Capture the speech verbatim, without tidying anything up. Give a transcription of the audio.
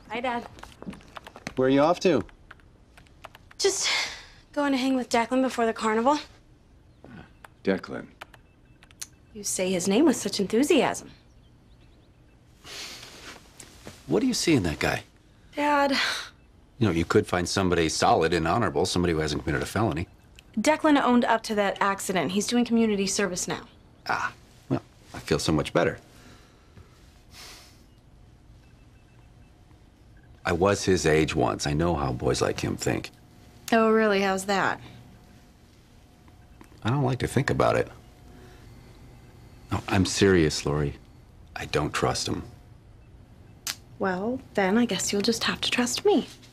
Hi, Dad. Where are you off to? Just going to hang with Declan before the carnival. Declan. You say his name with such enthusiasm. What do you see in that guy? Dad. You know, you could find somebody solid and honorable, somebody who hasn't committed a felony. Declan owned up to that accident. He's doing community service now. Ah, well, I feel so much better. I was his age once. I know how boys like him think. Oh, really? How's that? I don't like to think about it. No, I'm serious, Lori. I don't trust him. Well, then I guess you'll just have to trust me.